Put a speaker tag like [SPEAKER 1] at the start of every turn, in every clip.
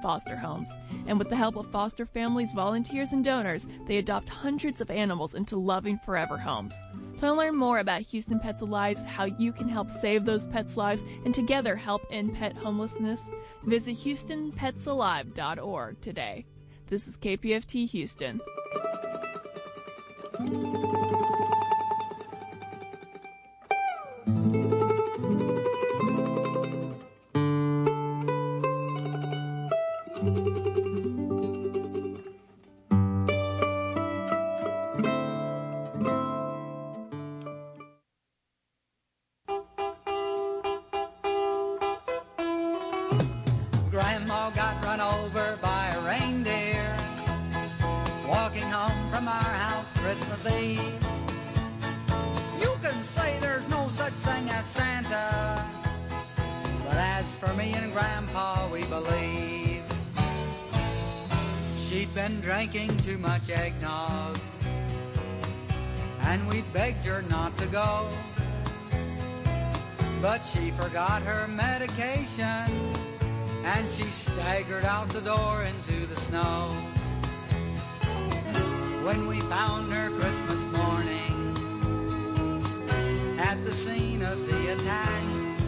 [SPEAKER 1] foster homes. And with the help of foster families, volunteers, and donors, they adopt hundreds of animals into loving forever homes. To learn more about Houston Pets Alive, how you can help save those pets' lives, and together help end pet homelessness, visit HoustonPetsAlive.org today. This is KPFT Houston.
[SPEAKER 2] Grandma got run over by a reindeer walking home from our house Christmas Eve. You can say there's no such thing as Santa, but as for me and Grandpa, we believe. She'd been drinking too much eggnog, and we begged her not to go, but she forgot her medication, and she staggered out the door into the snow. When we found her Christmas morning at the scene of the attack,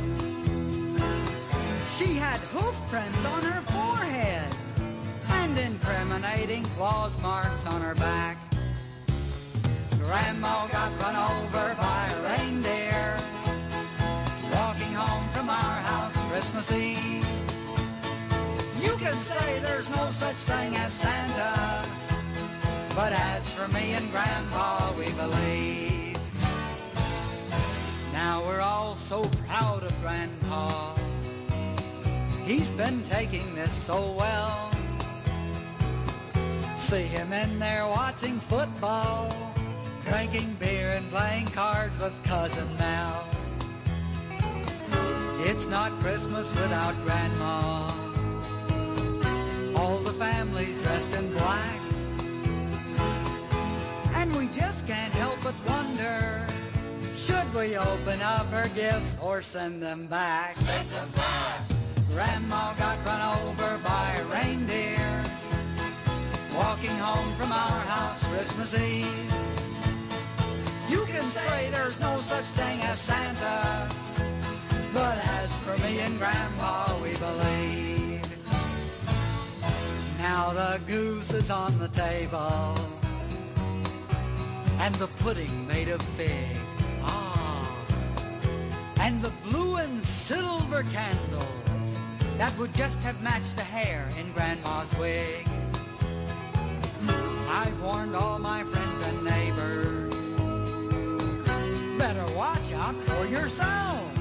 [SPEAKER 2] she had hoof prints on her forehead and incriminating claws marks on her back. Grandma got run over by a reindeer walking home from our house Christmas Eve. You can say there's no such thing as Santa, but as for me and Grandpa, we believe. Now we're all so proud of Grandpa. He's been taking this so well. See him in there watching football, drinking beer and playing cards with Cousin Mel. It's not Christmas without Grandma. All the family's dressed in black, and we just can't help but wonder, should we open up her gifts or send them back?
[SPEAKER 3] Send them back!
[SPEAKER 2] Grandma got run over by a reindeer walking home from our house Christmas Eve. You can say there's no such thing as Santa, but as for me and Grandpa, we believe. Now the goose is on the table, and the pudding made of fig. And the blue and silver candles that would just have matched the hair in Grandma's wig. I've warned all my friends and neighbors, better watch out for yourselves.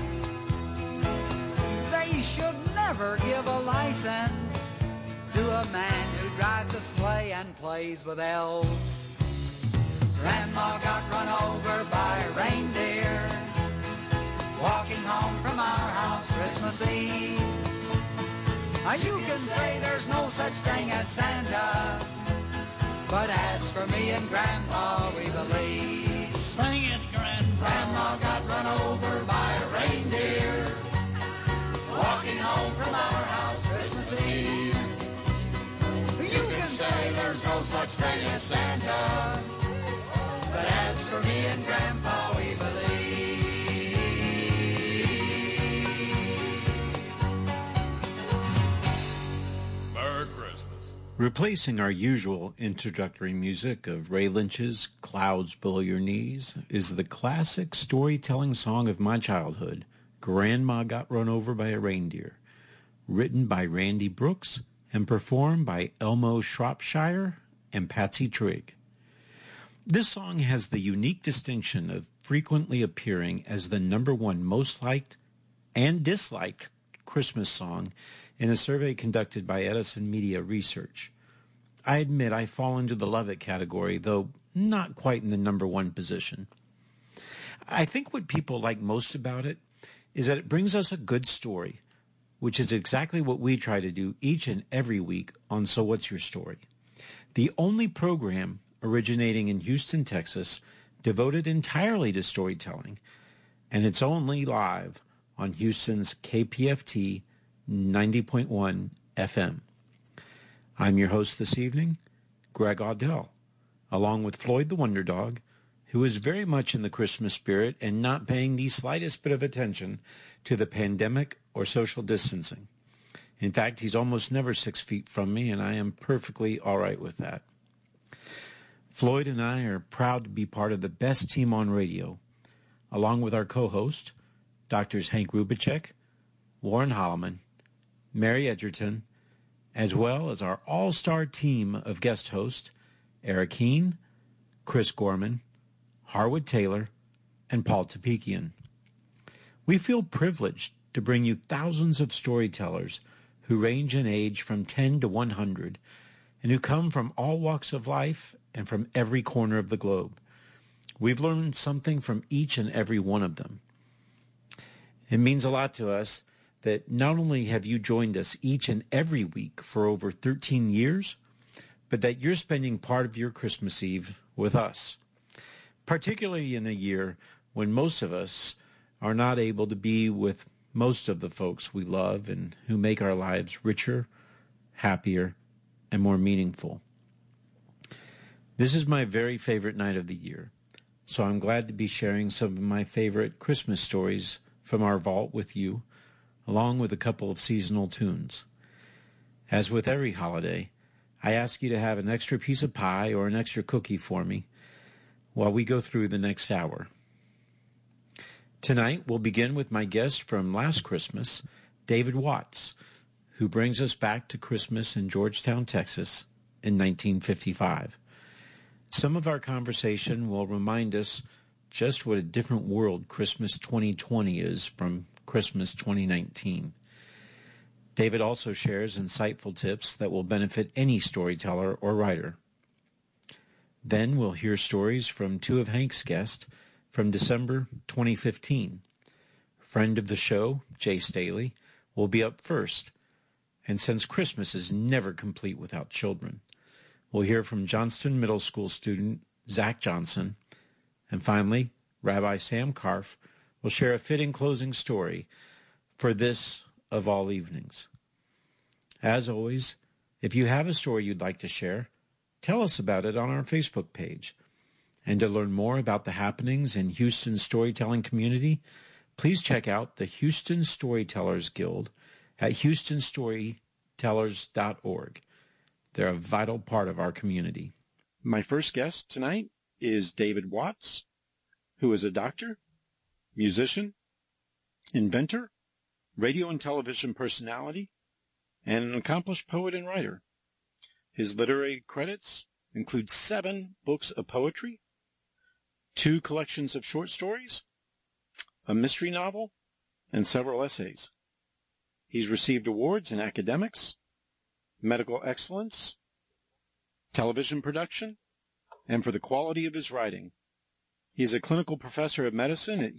[SPEAKER 2] They should never give a license to a man who drives a sleigh and plays with elves. Grandma got run over by a reindeer walking home from our house Christmas Eve. You can say there's no such thing as Santa, but as for me and Grandpa, we believe.
[SPEAKER 3] Sing it, Grandpa.
[SPEAKER 2] Grandma got run over by a reindeer walking home from our house Christmas Eve. You can say there's no such thing as Santa, but as for me and Grandpa, we believe.
[SPEAKER 3] Merry Christmas.
[SPEAKER 4] Replacing our usual introductory music of Ray Lynch's Clouds Below Your Knees is the classic storytelling song of my childhood, Grandma Got Run Over by a Reindeer, written by Randy Brooks and performed by Elmo Shropshire and Patsy Trigg. This song has the unique distinction of frequently appearing as the #1 most liked and disliked Christmas song in a survey conducted by Edison Media Research. I admit I fall into the love it category, though not quite in the #1 position. I think what people like most about it is that it brings us a good story, which is exactly what we try to do each and every week on So What's Your Story? The only program originating in Houston, Texas, devoted entirely to storytelling, and it's only live on Houston's KPFT 90.1 FM. I'm your host this evening, Greg Audell, along with Floyd the Wonder Dog, who is very much in the Christmas spirit and not paying the slightest bit of attention to the pandemic or social distancing. In fact, he's almost never 6 feet from me, and I am perfectly all right with that. Floyd and I are proud to be part of the best team on radio, along with our co-host, Drs. Hank Rubicek, Warren Holloman, Mary Edgerton, as well as our all-star team of guest hosts, Eric Heen, Chris Gorman, Harwood Taylor, and Paul Tapikian. We feel privileged to bring you thousands of storytellers who range in age from 10 to 100 and who come from all walks of life and from every corner of the globe. We've learned something from each and every one of them. It means a lot to us that not only have you joined us each and every week for over 13 years, but that you're spending part of your Christmas Eve with us, particularly in a year when most of us are not able to be with most of the folks we love and who make our lives richer, happier, and more meaningful. This is my very favorite night of the year, so I'm glad to be sharing some of my favorite Christmas stories from our vault with you, along with a couple of seasonal tunes. As with every holiday, I ask you to have an extra piece of pie or an extra cookie for me while we go through the next hour. Tonight, we'll begin with my guest from last Christmas, David Watts, who brings us back to Christmas in Georgetown, Texas in 1955. Some of our conversation will remind us just what a different world Christmas 2020 is from Christmas 2019. David also shares insightful tips that will benefit any storyteller or writer. Then we'll hear stories from two of Hank's guests from December 2015. Friend of the show, Jay Staley, will be up first. And since Christmas is never complete without children, we'll hear from Johnston Middle School student Zach Johnson. And finally, Rabbi Sam Karf will share a fitting closing story for this of all evenings. As always, if you have a story you'd like to share, tell us about it on our Facebook page. And to learn more about the happenings in Houston's storytelling community, please check out the Houston Storytellers Guild at houstonstorytellers.org. They're a vital part of our community. My first guest tonight is David Watts, who is a doctor, musician, inventor, radio and television personality, and an accomplished poet and writer. His literary credits include 7 books of poetry, 2 collections of short stories, a mystery novel, and several essays. He's received awards in academics, medical excellence, television production, and for the quality of his writing. He's a clinical professor of medicine at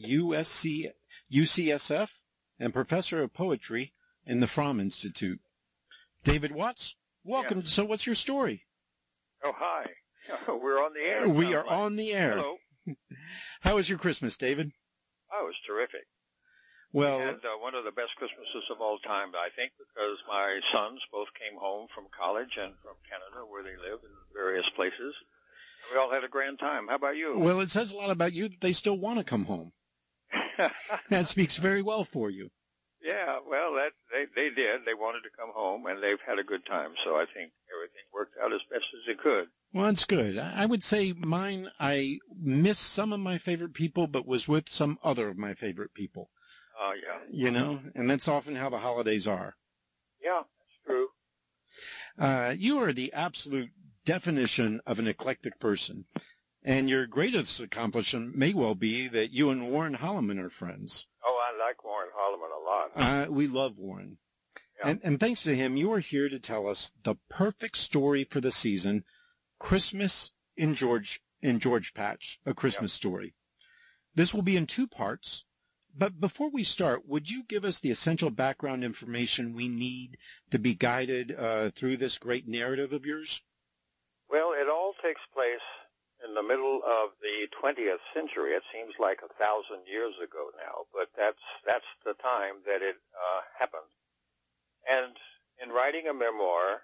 [SPEAKER 4] UCSF and professor of poetry in the Fromm Institute. David Watts, welcome.
[SPEAKER 5] Yes.
[SPEAKER 4] So what's your story?
[SPEAKER 5] Oh, hi. We're on the air.
[SPEAKER 4] We are on the air.
[SPEAKER 5] Hello.
[SPEAKER 4] How was your Christmas, David?
[SPEAKER 5] Oh, it was terrific.
[SPEAKER 4] Well,
[SPEAKER 5] And one of the best Christmases of all time, I think, because my sons both came home from college and from Canada, where they live in various places. We all had a grand time. How about you?
[SPEAKER 4] Well, it says a lot about you that they still want to come home. That speaks very well for you.
[SPEAKER 5] Yeah, well, they did. They wanted to come home, and they've had a good time. So I think everything worked out as best as it could.
[SPEAKER 4] Well, that's good. I would say mine, I missed some of my favorite people, but was with some other of my favorite people.
[SPEAKER 5] Oh, yeah.
[SPEAKER 4] You know, and that's often how the holidays are.
[SPEAKER 5] Yeah, that's true.
[SPEAKER 4] You are the absolute definition of an eclectic person. And your greatest accomplishment may well be that you and Warren Holloman are friends.
[SPEAKER 5] Oh, I like Warren Holloman a lot.
[SPEAKER 4] We love Warren.
[SPEAKER 5] Yeah.
[SPEAKER 4] And thanks to him, you are here to tell us the perfect story for the season, Christmas in George Patch, A Christmas Story. This will be in 2 parts. But before we start, would you give us the essential background information we need to be guided through this great narrative of yours?
[SPEAKER 5] Well, it all takes place in the middle of the 20th century. It seems like 1,000 years ago now, but that's the time that it happened. And in writing a memoir, I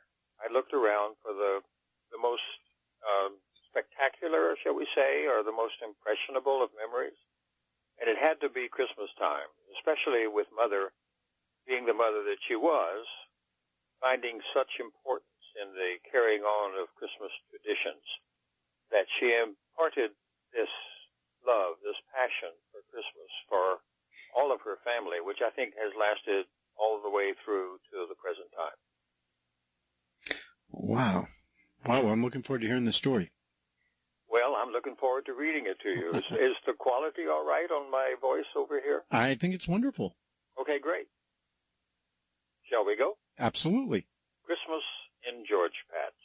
[SPEAKER 5] I looked around for the most spectacular, shall we say, or the most impressionable of memories. And it had to be Christmas time, especially with Mother, being the mother that she was, finding such importance in the carrying on of Christmas traditions that she imparted this love, this passion for Christmas for all of her family, which I think has lasted all the way through to the present time.
[SPEAKER 4] Wow. Wow, I'm looking forward to hearing the story.
[SPEAKER 5] Well, I'm looking forward to reading it to you. Is the quality all right on my voice over here?
[SPEAKER 4] I think it's wonderful.
[SPEAKER 5] Okay, great. Shall we go?
[SPEAKER 4] Absolutely.
[SPEAKER 5] Christmas in George Patch.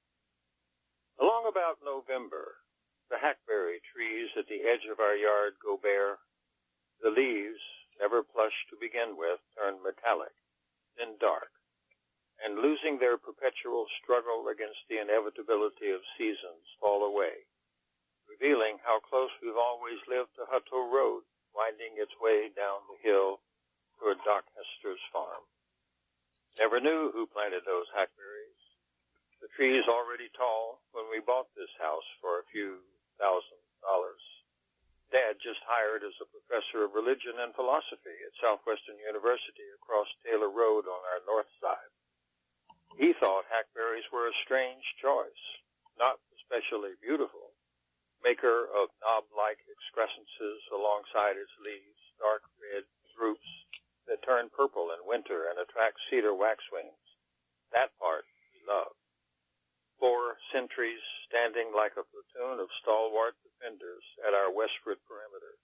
[SPEAKER 5] Along about November, the hackberry trees at the edge of our yard go bare. The leaves, never plush to begin with, turn metallic, then dark, and losing their perpetual struggle against the inevitability of seasons, fall away, revealing how close we've always lived to Hutto Road, winding its way down the hill toward Doc Hester's farm. Never knew who planted those hackberries. The trees already tall when we bought this house for a few $1,000. Dad just hired as a professor of religion and philosophy at Southwestern University across Taylor Road on our north side. He thought hackberries were a strange choice, not especially beautiful, maker of knob-like excrescences alongside its leaves, dark red drupes that turn purple in winter and attract cedar waxwings. That part he loved. 4 sentries standing like a platoon of stalwart defenders at our westward perimeter.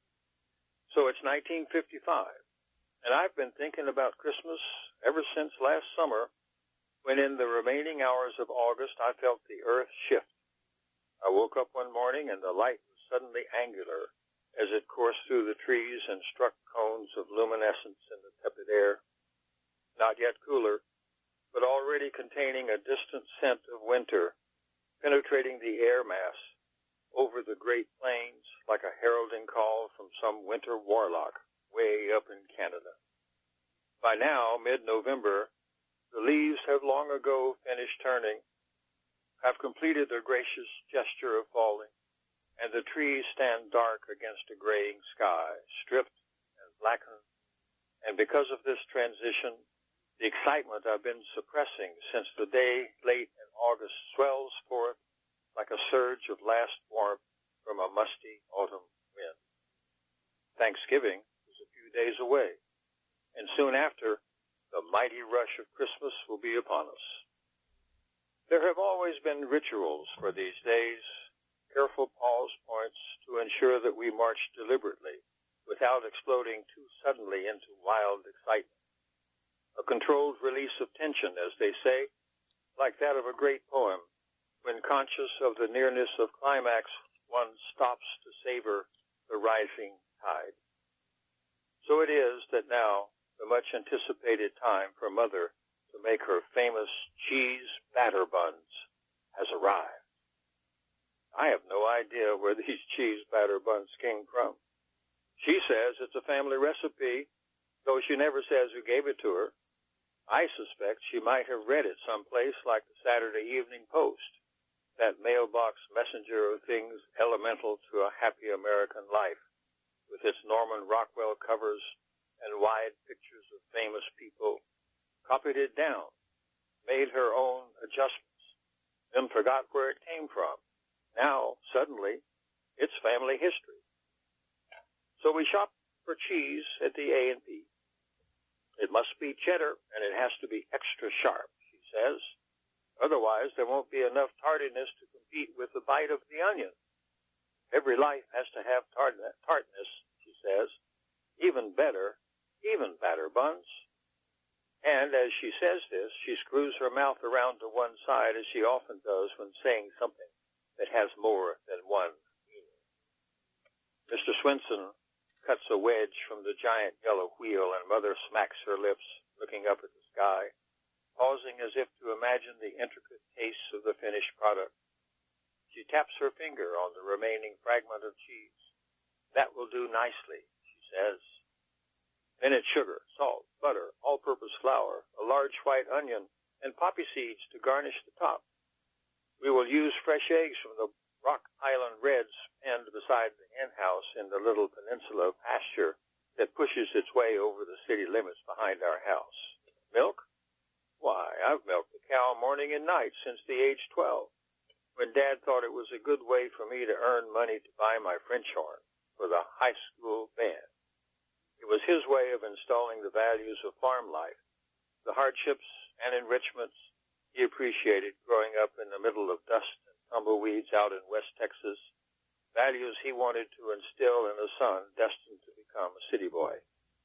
[SPEAKER 5] So it's 1955, and I've been thinking about Christmas ever since last summer, when in the remaining hours of August I felt the earth shift. I woke up one morning and the light was suddenly angular as it coursed through the trees and struck cones of luminescence in the tepid air. Not yet cooler, but already containing a distant scent of winter, penetrating the air mass over the Great Plains like a heralding call from some winter warlock way up in Canada. By now, mid-November, the leaves have long ago finished turning, have completed their gracious gesture of falling, and the trees stand dark against a graying sky, stripped and blackened. And because of this transition, the excitement I've been suppressing since the day late in August swells forth like a surge of last warmth from a musty autumn wind. Thanksgiving is a few days away, and soon after, the mighty rush of Christmas will be upon us. There have always been rituals for these days, careful pause points to ensure that we march deliberately without exploding too suddenly into wild excitement. A controlled release of tension, as they say, like that of a great poem. When conscious of the nearness of climax, one stops to savor the rising tide. So it is that now the much-anticipated time for Mother to make her famous cheese batter buns has arrived. I have no idea where these cheese batter buns came from. She says it's a family recipe, though she never says who gave it to her. I suspect she might have read it someplace like the Saturday Evening Post, that mailbox messenger of things elemental to a happy American life, with its Norman Rockwell covers and wide pictures of famous people, copied it down, made her own adjustments, then forgot where it came from. Now, suddenly, it's family history. So we shop for cheese at the A&P. It must be cheddar, and it has to be extra sharp, she says. Otherwise, there won't be enough tardiness to compete with the bite of the onion. Every life has to have tartness, she says. Even better, even batter buns. And as she says this, she screws her mouth around to one side, as she often does when saying something that has more than one meaning. Mr. Swenson cuts a wedge from the giant yellow wheel, and Mother smacks her lips, looking up at the sky, pausing as if to imagine the intricate taste of the finished product. She taps her finger on the remaining fragment of cheese. That will do nicely, she says. Then it's sugar, salt, butter, all-purpose flour, a large white onion, and poppy seeds to garnish the top. We will use fresh eggs from the Rock Island Reds penned beside the hen house in the little peninsula pasture that pushes its way over the city limits behind our house. Milk? Why, I've milked the cow morning and night since the age 12, when Dad thought it was a good way for me to earn money to buy my French horn for the high school band. It was his way of installing the values of farm life, the hardships and enrichments he appreciated growing up in the middle of dust and tumbleweeds out in West Texas, values he wanted to instill in a son destined to become a city boy.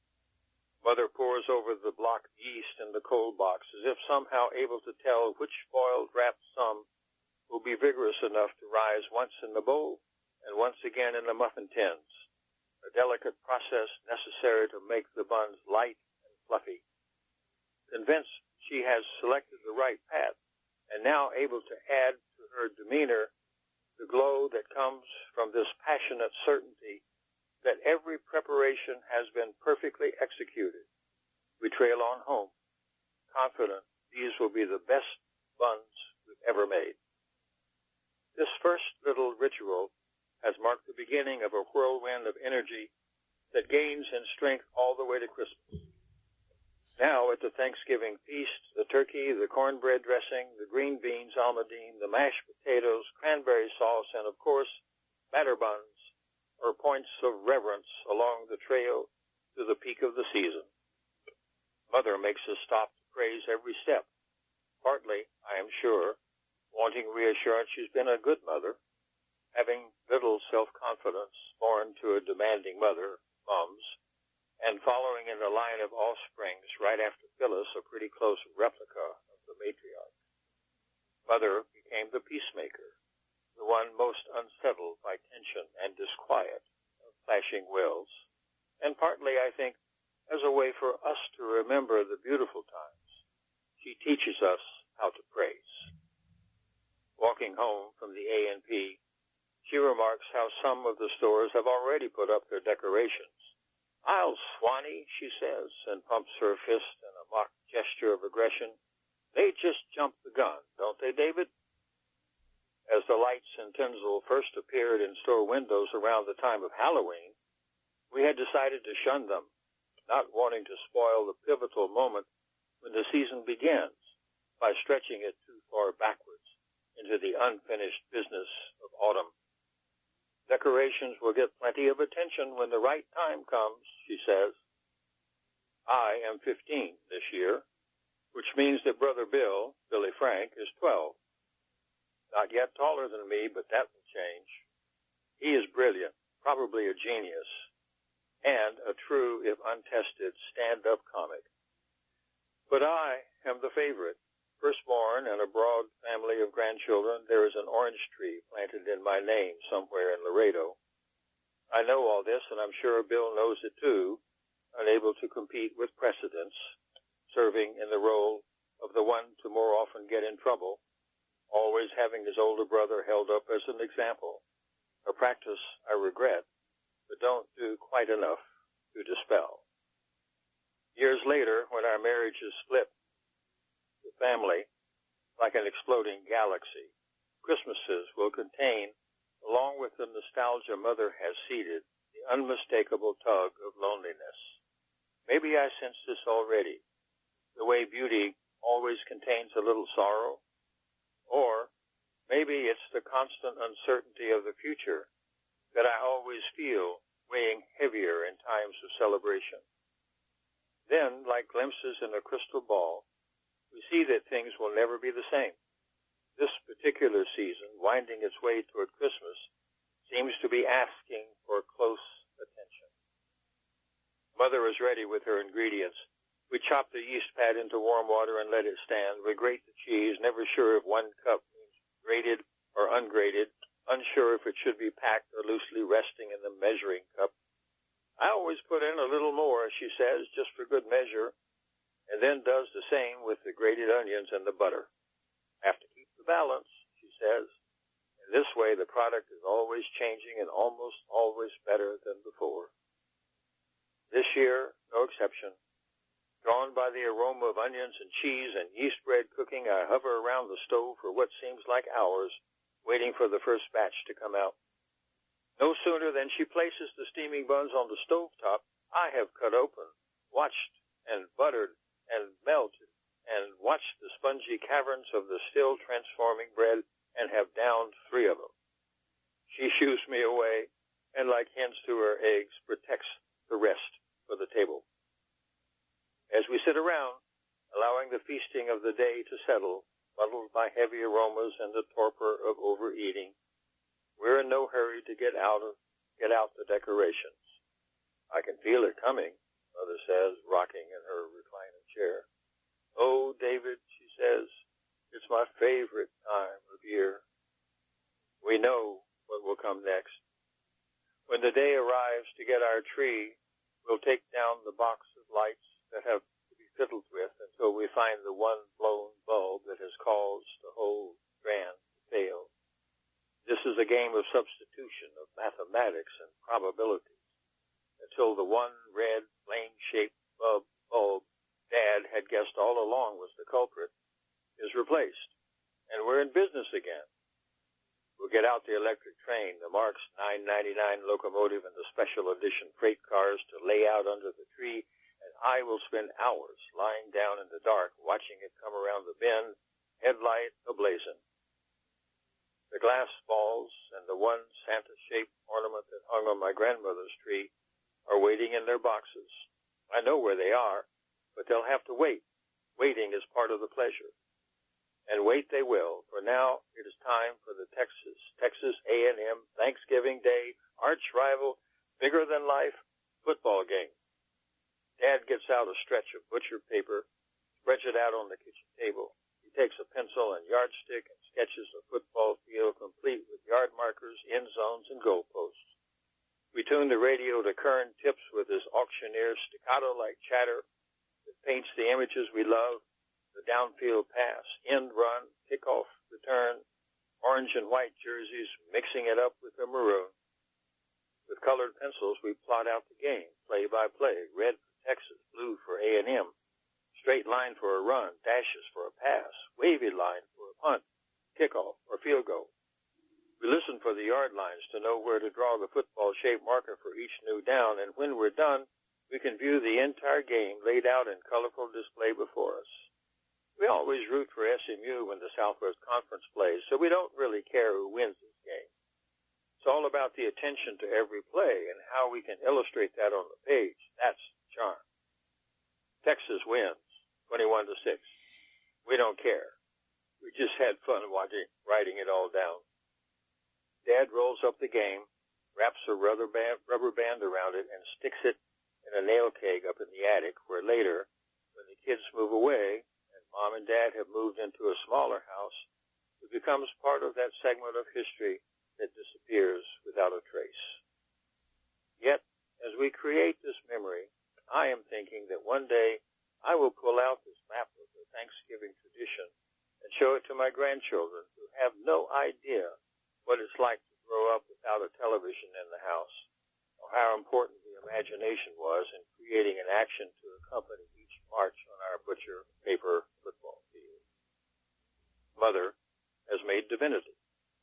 [SPEAKER 5] Mother pours over the block yeast in the cold box as if somehow able to tell which spoiled wrapped some will be vigorous enough to rise once in the bowl and once again in the muffin tins, a delicate process necessary to make the buns light and fluffy. Convinced she has selected the right path and now able to add to her demeanor the glow that comes from this passionate certainty that every preparation has been perfectly executed, we trail on home, confident these will be the best buns we've ever made. This first little ritual has marked the beginning of a whirlwind of energy that gains in strength all the way to Christmas. Now at the Thanksgiving feast, the turkey, the cornbread dressing, the green beans almondine, the mashed potatoes, cranberry sauce, and of course, batter buns are points of reverence along the trail to the peak of the season. Mother makes us stop to praise every step, partly, I am sure, wanting reassurance she's been a good mother, having little self-confidence born to a demanding mother, Mums, and following in the line of offsprings right after Phyllis, a pretty close replica of the matriarch. Mother became the peacemaker, the one most unsettled by tension and disquiet of clashing wills, and partly, I think, as a way for us to remember the beautiful times. She teaches us how to praise. Walking home from the A&P, she remarks how some of the stores have already put up their decorations. "I'll Swanee," she says, and pumps her fist in a mock gesture of aggression. "They just jumped the gun, don't they, David?" As the lights in tinsel first appeared in store windows around the time of Halloween, we had decided to shun them, not wanting to spoil the pivotal moment when the season begins by stretching it too far backwards into the unfinished business of autumn. Decorations will get plenty of attention when the right time comes, she says. I am 15 this year, which means that Brother Bill, Billy Frank, is 12. Not yet taller than me, but that will change. He is brilliant, probably a genius, and a true, if untested, stand-up comic. But I am the favorite. Firstborn and a broad family of grandchildren, there is an orange tree planted in my name somewhere in Laredo. I know all this, and I'm sure Bill knows it too, unable to compete with precedence, serving in the role of the one to more often get in trouble, always having his older brother held up as an example, a practice I regret, but don't do quite enough to dispel. Years later, when our marriage is split, the family, like an exploding galaxy, Christmases will contain, along with the nostalgia Mother has seeded, the unmistakable tug of loneliness. Maybe I sense this already, the way beauty always contains a little sorrow, or maybe it's the constant uncertainty of the future that I always feel weighing heavier in times of celebration. Then, like glimpses in a crystal ball, we see that things will never be the same. This particular season, winding its way toward Christmas, seems to be asking for close attention. Mother is ready with her ingredients. We chop the yeast pad into warm water and let it stand. We grate the cheese, never sure if 1 cup means grated or ungraded, unsure if it should be packed or loosely resting in the measuring cup. I always put in a little more, she says, just for good measure, and then does the same with the grated onions and the butter. Have to keep the balance, she says. In this way, the product is always changing and almost always better than before. This year, no exception. Drawn by the aroma of onions and cheese and yeast bread cooking, I hover around the stove for what seems like hours, waiting for the first batch to come out. No sooner than she places the steaming buns on the stovetop, I have cut open, watched and buttered and melted, and watched the spongy caverns of the still transforming bread and have downed 3 of them. She shoos me away and, like hens to her eggs, protects the rest for the table. As we sit around, allowing the feasting of the day to settle, muddled by heavy aromas and the torpor of overeating, we're in no hurry to get out the decorations. I can feel it coming, Mother says, rocking in her recliner chair. Oh, David, she says, it's my favorite time of year. We know what will come next. When the day arrives to get our tree, we'll take down the box of lights that have to be fiddled with until we find the one blown bulb that has caused the whole strand to fail. This is a game of substitution of mathematics and probabilities until the one red flame-shaped bulb Dad had guessed all along was the culprit is replaced, and we're in business again. We'll get out the electric train, the Marx 999 locomotive, and the special edition freight cars to lay out under the tree, and I will spend hours lying down in the dark watching it come around the bend, headlight ablazing. The glass balls and the one Santa-shaped ornament that hung on my grandmother's tree are waiting in their boxes. I know where they are, but they'll have to wait. Waiting is part of the pleasure. And wait they will, for now it is time for the Texas A&M Thanksgiving Day arch rival, bigger-than-life football game. Dad gets out a stretch of butcher paper, spreads it out on the kitchen table. He takes a pencil and yardstick and sketches a football field complete with yard markers, end zones, and goalposts. We tune the radio to current tips with his auctioneer staccato-like chatter that paints the images we love, the downfield pass, end run, kickoff, return, orange and white jerseys, mixing it up with the maroon. With colored pencils, we plot out the game, play by play, red for Texas, blue for A&M, straight line for a run, dashes for a pass, wavy line for a punt, kickoff, or field goal. We listen for the yard lines to know where to draw the football-shaped marker for each new down, and when we're done, we can view the entire game laid out in colorful display before us. We always root for SMU when the Southwest Conference plays, so we don't really care who wins this game. It's all about the attention to every play and how we can illustrate that on the page. That's the charm. Texas wins, 21-6. We don't care. We just had fun writing it all down. Dad rolls up the game, wraps a rubber band around it, and sticks it in a nail keg up in the attic, where later, when the kids move away, Mom and Dad have moved into a smaller house, it becomes part of that segment of history that disappears without a trace. Yet, as we create this memory, I am thinking that one day I will pull out this map of the Thanksgiving tradition and show it to my grandchildren who have no idea what it's like to grow up without a television in the house, or how important the imagination was in creating an action to accompany each march on our butcher paper football field. Mother has made divinity.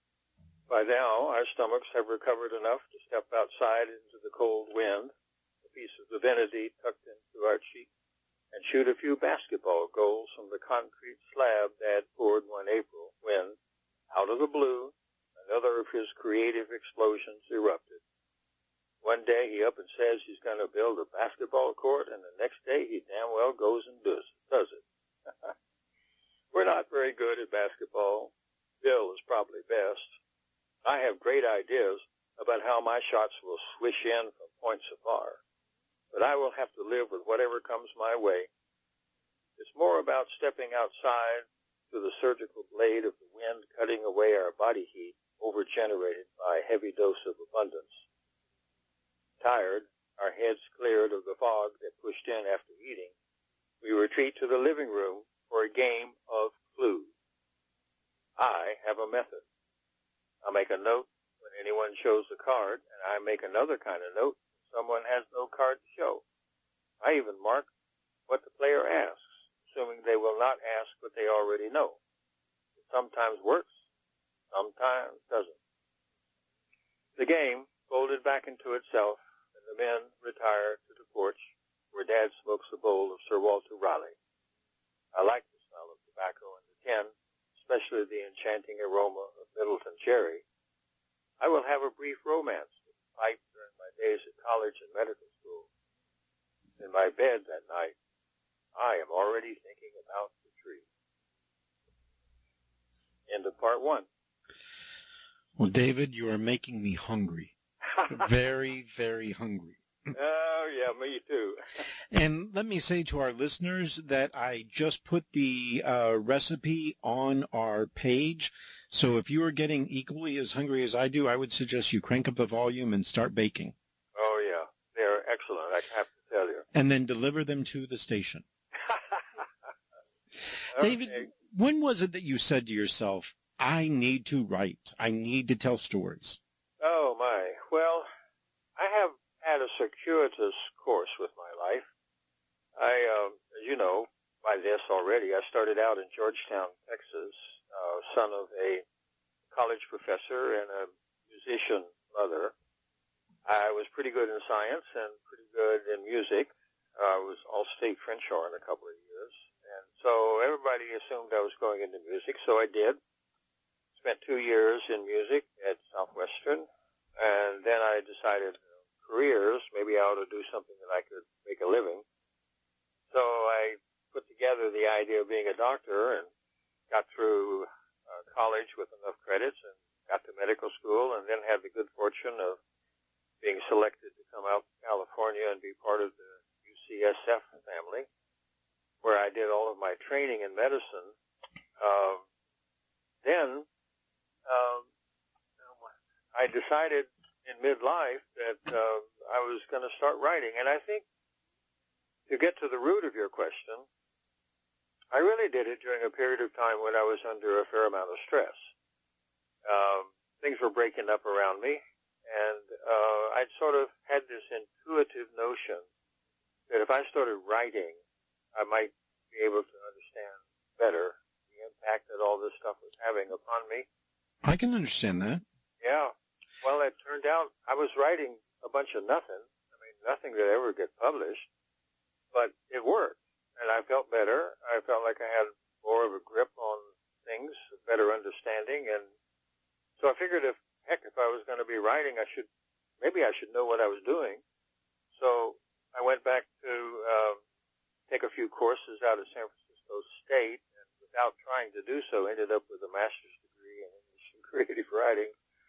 [SPEAKER 5] By now, our stomachs have recovered enough to step outside into the cold wind, a piece of divinity tucked into our cheek, and shoot a few basketball goals from the concrete slab Dad poured one April when, out of the blue, another of his creative explosions erupted. One day he up and says he's going to build a basketball court, and the next day he damn well goes and does it. We're not very good at basketball. Bill is probably best. I have great ideas about how my shots will swish in from points afar, but I will have to live with whatever comes my way. It's more about stepping outside to the surgical blade of the wind cutting away our body heat overgenerated by a heavy dose of abundance. Tired, our heads cleared of the fog that pushed in after eating, we retreat to the living room for a game of Clue. I have a method. I make a note when anyone shows a card, and I make another kind of note when someone has no card to show. I even mark what the player asks, assuming they will not ask what they already know. It sometimes works, sometimes doesn't. The game folded back into itself, and the men retire to the porch where Dad smokes a bowl of Sir Walter Raleigh. I like the smell of tobacco in the tin, especially the enchanting aroma of Middleton cherry. I will have a brief romance with the pipe during my days at college and medical school. In my bed that night, I am already thinking about the tree. End of part one.
[SPEAKER 4] Well, David, you are making me hungry. Very, very hungry.
[SPEAKER 5] Oh, yeah, me too.
[SPEAKER 4] And let me say to our listeners that I just put the recipe on our page. So if you are getting equally as hungry as I do, I would suggest you crank up the volume and start baking.
[SPEAKER 5] Oh, yeah. They're excellent, I have to tell you.
[SPEAKER 4] And then deliver them to the station.
[SPEAKER 5] Okay.
[SPEAKER 4] David, when was it that you said to yourself, I need to write, I need to tell stories?
[SPEAKER 5] Oh, my. Well, I have had a circuitous course with my life. As you know by this already, I started out in Georgetown, Texas, son of a college professor and a musician mother. I was pretty good in science and pretty good in music. I was all-state French horn a couple of years. And so everybody assumed I was going into music, so I did. Spent 2 years in music at Southwestern, and then I decided careers, maybe I ought to do something that I could make a living. So I put together the idea of being a doctor and got through college with enough credits and got to medical school, and then had the good fortune of being selected to come out to California and be part of the UCSF family, where I did all of my training in medicine. Then I decided in midlife that I was going to start writing. And I think to get to the root of your question, I really did it during a period of time when I was under a fair amount of stress. Things were breaking up around me, and I'd sort of had this intuitive notion that if I started writing, I might be able to understand better the impact that all this stuff was having upon me.
[SPEAKER 4] I can understand that.
[SPEAKER 5] Yeah. Well, it turned out I was writing a bunch of nothing. I mean, nothing that ever get published, but it worked, and I felt better. I felt like I had more of a grip on things, a better understanding, and so I figured if I was going to be writing, maybe I should know what I was doing. So I went back to take a few courses out of San Francisco State, and without trying to do so, ended up with a master's degree in English and creative writing.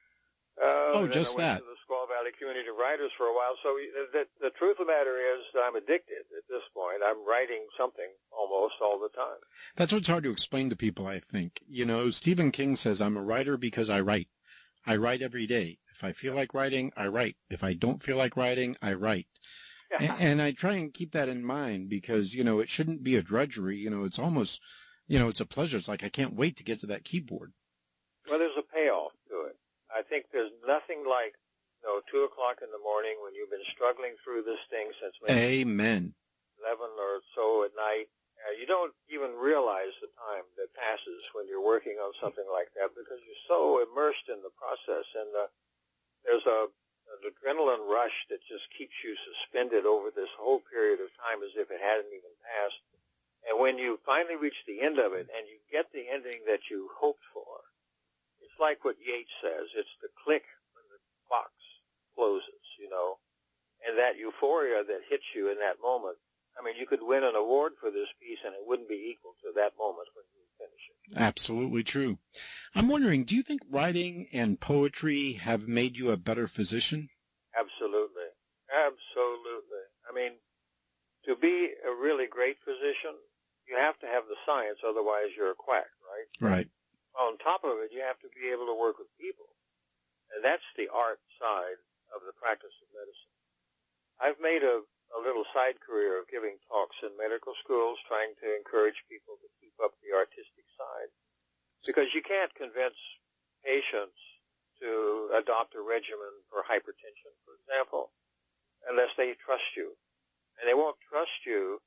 [SPEAKER 4] Just
[SPEAKER 5] then I
[SPEAKER 4] that.
[SPEAKER 5] went to the Squaw Valley Community Writers for a while. So the truth of the matter is I'm addicted at this point. I'm writing something almost all the time.
[SPEAKER 4] That's what's hard to explain to people, I think. You know, Stephen King says, I'm a writer because I write. I write every day. If I feel like writing, I write. If I don't feel like writing, I write. And I try and keep that in mind because, you know, it shouldn't be a drudgery. You know, it's almost, you know, it's a pleasure. It's like I can't wait to get to that keyboard.
[SPEAKER 5] Well, there's a payoff to it. I think there's nothing like, 2 o'clock in the morning when you've been struggling through this thing since maybe
[SPEAKER 4] Amen.
[SPEAKER 5] 11 or so at night. You don't even realize the time that passes when you're working on something like that because you're so immersed in the process, and there's an adrenaline rush that just keeps you suspended over this whole period of time as if it hadn't even passed. And when you finally reach the end of it and you get the ending that you hoped for, it's like what Yeats says. It's the click when the box closes, and that euphoria that hits you in that moment. I mean, you could win an award for this piece, and it wouldn't be equal to that moment when you finish it.
[SPEAKER 4] Absolutely true. I'm wondering, do you think writing and poetry have made you a better physician?
[SPEAKER 5] Absolutely. Absolutely. I mean, to be a really great physician, you have to have the science, otherwise you're a quack, right?
[SPEAKER 4] Right.
[SPEAKER 5] On top of it, you have to be able to work with people. And that's the art side of the practice of medicine. I've made a little side career of giving talks in medical schools, trying to encourage people to keep up the artistic side. Because you can't convince patients to adopt a regimen for hypertension, for example, unless they trust you. And they won't trust you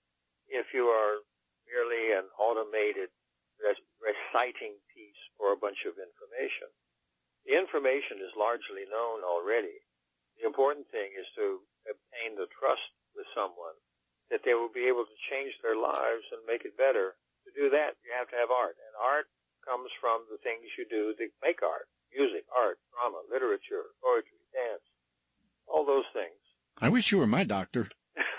[SPEAKER 5] if you are merely an automated reciting piece for a bunch of information. The information is largely known already. The important thing is to obtain the trust with someone that they will be able to change their lives and make it better. To do that, you have to have art. And art comes from the things you do that make art. Music, art, drama, literature, poetry, dance, all those things.
[SPEAKER 6] I wish you were my doctor.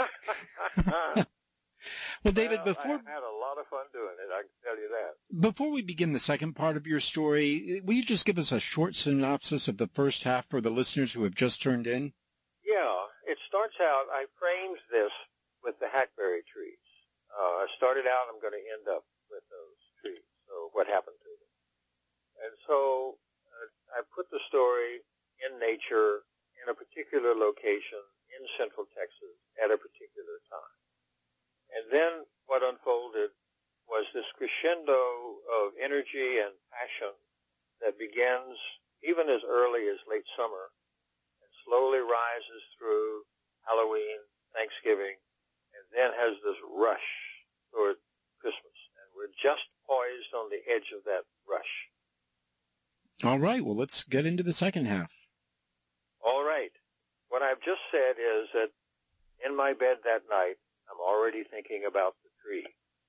[SPEAKER 6] Well, David,
[SPEAKER 5] I've had a lot of fun doing it, I can tell you that.
[SPEAKER 6] Before we begin the second part of your story, will you just give us a short synopsis of the first half for the listeners who have just turned in?
[SPEAKER 5] Yeah, it starts out, I framed this with the hackberry trees. I started out, I'm going to end up with those trees, so what happened to them. And so I put the story in nature in a particular location in Central Texas at a particular time. And then what unfolded was this crescendo of energy and passion that begins even as early as late summer and slowly rises through Halloween, Thanksgiving, and then has this rush toward Christmas. And we're just poised on the edge of that rush.
[SPEAKER 6] All right, well, let's get into the second half.
[SPEAKER 5] All right. What I've just said is that in my bed that night, I'm already thinking about the tree.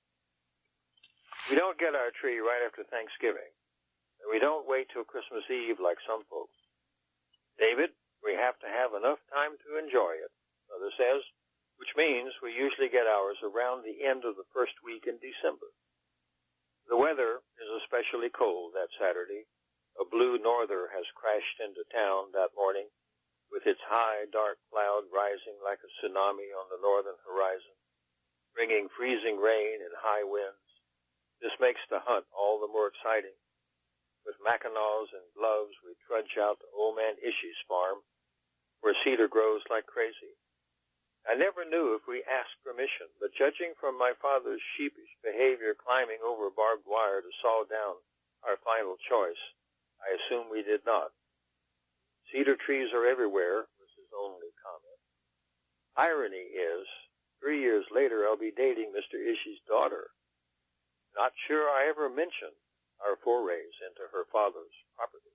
[SPEAKER 5] We don't get our tree right after Thanksgiving. And we don't wait till Christmas Eve like some folks. David, we have to have enough time to enjoy it, Mother says, which means we usually get ours around the end of the first week in December. The weather is especially cold that Saturday. A blue norther has crashed into town that morning, with its high, dark cloud rising like a tsunami on the northern horizon, bringing freezing rain and high winds. This makes the hunt all the more exciting. With Mackinaws and gloves, we trudge out to Old Man Ishy's farm, where cedar grows like crazy. I never knew if we asked permission, but judging from my father's sheepish behavior climbing over barbed wire to saw down our final choice, I assume we did not. Cedar trees are everywhere, was his only comment. Irony is, 3 years later, I'll be dating Mr. Ishy's daughter. Not sure I ever mentioned our forays into her father's property.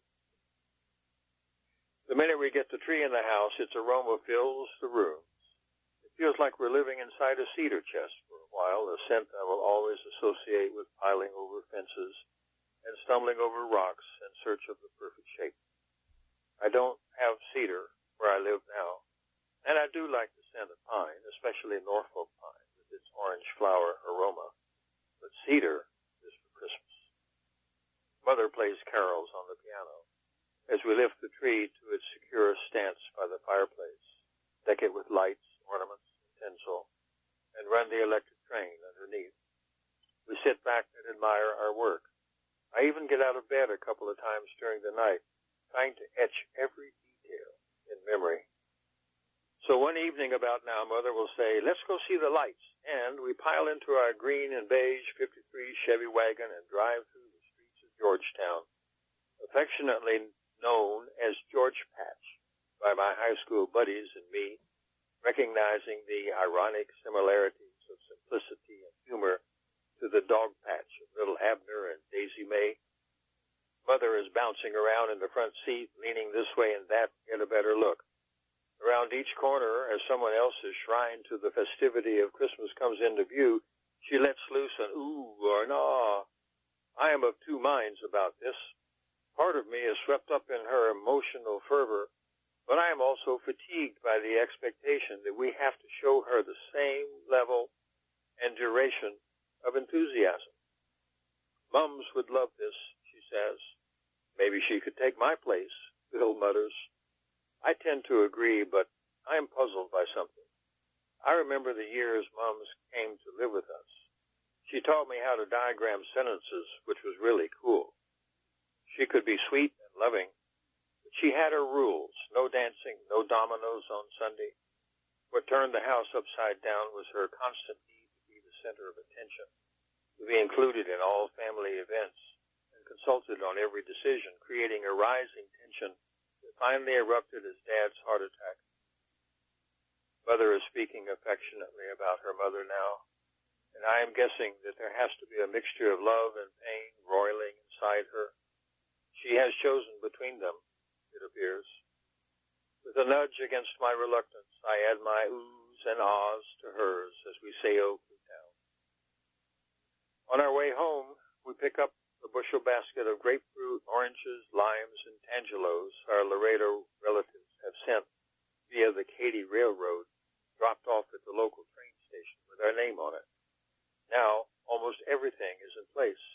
[SPEAKER 5] The minute we get the tree in the house, its aroma fills the rooms. It feels like we're living inside a cedar chest for a while, a scent I will always associate with piling over fences and stumbling over rocks in search of the perfect shape. I don't have cedar where I live now, and I do like the scent of pine, especially Norfolk pine with its orange flower aroma. But cedar is for Christmas. Mother plays carols on the piano as we lift the tree to its secure stance by the fireplace, deck it with lights, ornaments, and tinsel, and run the electric train underneath. We sit back and admire our work. I even get out of bed a couple of times during the night, trying to etch every detail in memory. So one evening about now, Mother will say, let's go see the lights. And we pile into our green and beige 53 Chevy wagon and drive through the streets of Georgetown, affectionately known as George Patch by my high school buddies and me, recognizing the ironic similarities of simplicity and humor to the dog patch of little Abner and Daisy May. Mother is bouncing around in the front seat, leaning this way and that to get a better look. Around each corner, as someone else's shrine to the festivity of Christmas comes into view, she lets loose an ooh or an ah. I am of two minds about this. Part of me is swept up in her emotional fervor, but I am also fatigued by the expectation that we have to show her the same level and duration of enthusiasm. Mums would love this, she says. Maybe she could take my place, Bill mutters. I tend to agree, but I am puzzled by something. I remember the years Mums came to live with us. She taught me how to diagram sentences, which was really cool. She could be sweet and loving, but she had her rules. No dancing, no dominoes on Sunday. What turned the house upside down was her constant need to be the center of attention, to be included in all family events, consulted on every decision, creating a rising tension that finally erupted as Dad's heart attack. Mother is speaking affectionately about her mother now. and I am guessing that there has to be a mixture of love and pain roiling inside her. She has chosen between them, it appears. With a nudge against my reluctance, I add my oohs and ahs to hers as we sail through town. On our way home, we pick up the bushel basket of grapefruit, oranges, limes, and tangelos our Laredo relatives have sent via the Katy Railroad, dropped off at the local train station with our name on it. Now, almost everything is in place.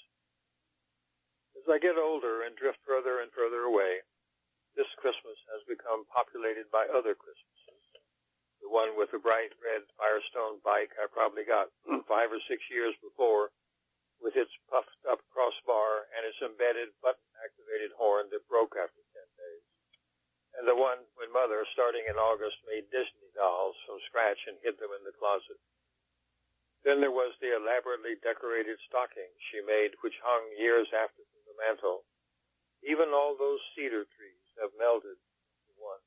[SPEAKER 5] As I get older and drift further and further away, this Christmas has become populated by other Christmases. The one with the bright red Firestone bike I probably got 5 or 6 years before, with its puffed-up crossbar and its embedded button-activated horn that broke after 10 days. And the one when Mother, starting in August, made Disney dolls from scratch and hid them in the closet. Then there was the elaborately decorated stocking she made, which hung years after from the mantel. Even all those cedar trees have melded into one.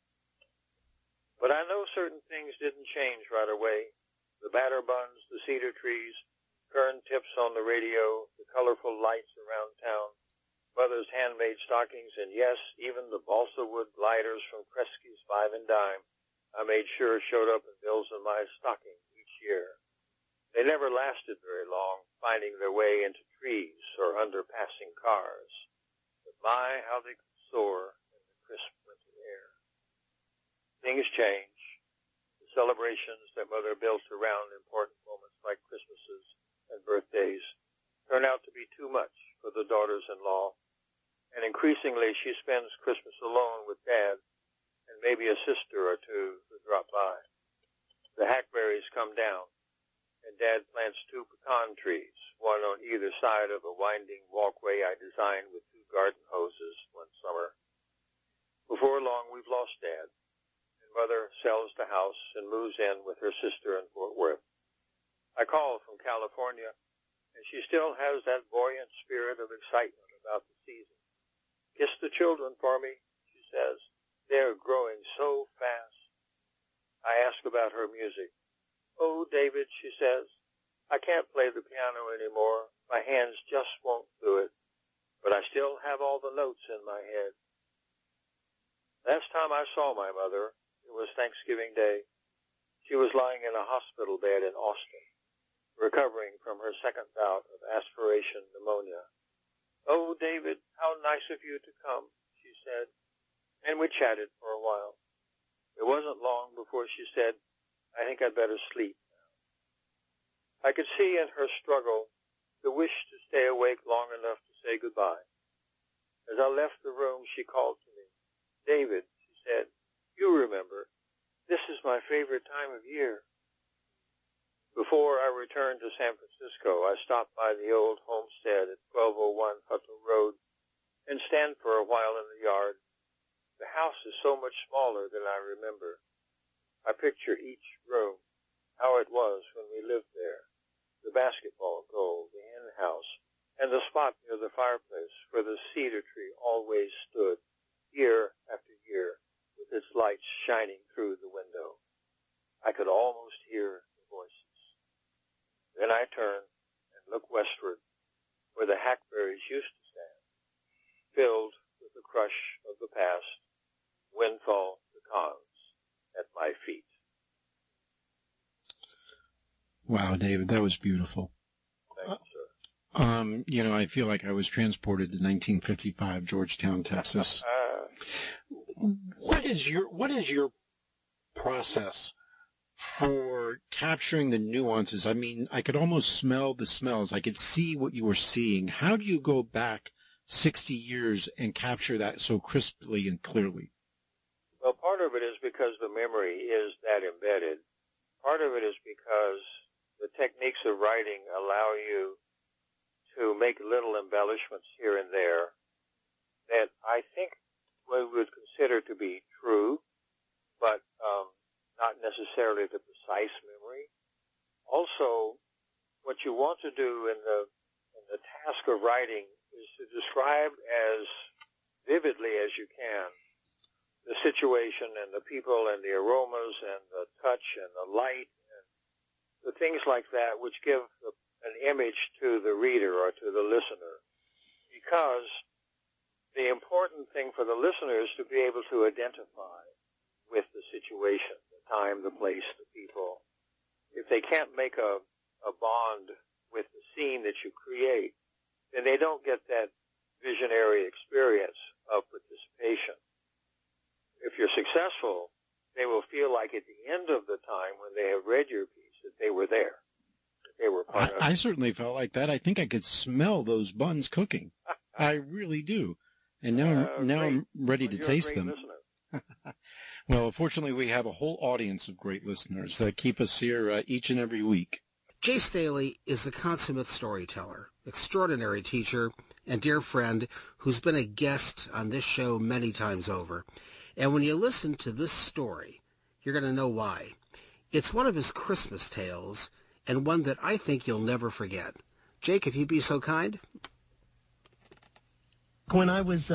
[SPEAKER 5] But I know certain things didn't change right away. The batter buns, the cedar trees, kern tips on the radio, the colorful lights around town, Mother's handmade stockings, and yes, even the balsa wood gliders from Kresge's Five and Dime I made sure showed up in bills in my stocking each year. They never lasted very long, finding their way into trees or under passing cars. But my, how they could soar in the crisp winter air. Things change. The celebrations that Mother built around important moments like Christmases and birthdays turn out to be too much for the daughters-in-law, and increasingly she spends Christmas alone with Dad and maybe a sister or two who drop by. The hackberries come down, and Dad plants 2 pecan trees, one on either side of a winding walkway I designed with 2 garden hoses one summer. Before long, we've lost Dad, and Mother sells the house and moves in with her sister in Fort Worth. I call from California, and she still has that buoyant spirit of excitement about the season. Kiss the children for me, she says. They're growing so fast. I ask about her music. Oh, David, she says, I can't play the piano anymore. My hands just won't do it. But I still have all the notes in my head. Last time I saw my mother, it was Thanksgiving Day. She was lying in a hospital bed in Austin, recovering from her second bout of aspiration pneumonia. Oh, David, how nice of you to come, she said, and we chatted for a while. It wasn't long before she said, I think I'd better sleep now. I could see in her struggle the wish to stay awake long enough to say goodbye. As I left the room, she called to me. David, she said, you remember, this is my favorite time of year. Before I returned to San Francisco, I stopped by the old homestead at 1201 Hutto Road and stand for a while in the yard. The house is so much smaller than I remember. I picture each room, how it was when we lived there, the basketball goal, the hen house, and the spot near the fireplace where the cedar tree always stood, year after year, with its lights shining through the window. I could almost hear the voices. Then I turn and look westward, where the hackberries used to stand, filled with the crush of the past, windfall pecans at my feet.
[SPEAKER 6] Wow, David, that was beautiful.
[SPEAKER 5] Thank you, sir.
[SPEAKER 6] I feel like I was transported to 1955, Georgetown, Texas. What is your process for capturing the nuances? I mean, I could almost smell the smells. I could see what you were seeing. How do you go back 60 years and capture that so crisply and clearly?
[SPEAKER 5] Well, part of it is because the memory is that embedded. Part of it is because the techniques of writing allow you to make little embellishments here and there that I think we would consider to be true, but not necessarily the precise memory. Also, what you want to do in the task of writing is to describe as vividly as you can the situation and the people and the aromas and the touch and the light the things like that which give an image to the reader or to the listener, because the important thing for the listener is to be able to identify with the situation, the time, the place, the people. If they can't make a bond with the scene that you create, then they don't get that visionary experience of participation. If you're successful, they will feel like at the end of the time when they have read your piece that they were there, that they were part of it.
[SPEAKER 6] I certainly felt like that. I think I could smell those buns cooking. I really do. And now I'm ready to taste them. Well, fortunately, we have a whole audience of great listeners that keep us here each and every week.
[SPEAKER 7] Jay Staley is the consummate storyteller, extraordinary teacher, and dear friend who's been a guest on this show many times over. And when you listen to this story, you're going to know why. It's one of his Christmas tales, and one that I think you'll never forget. Jake, if you'd be so kind.
[SPEAKER 8] When I was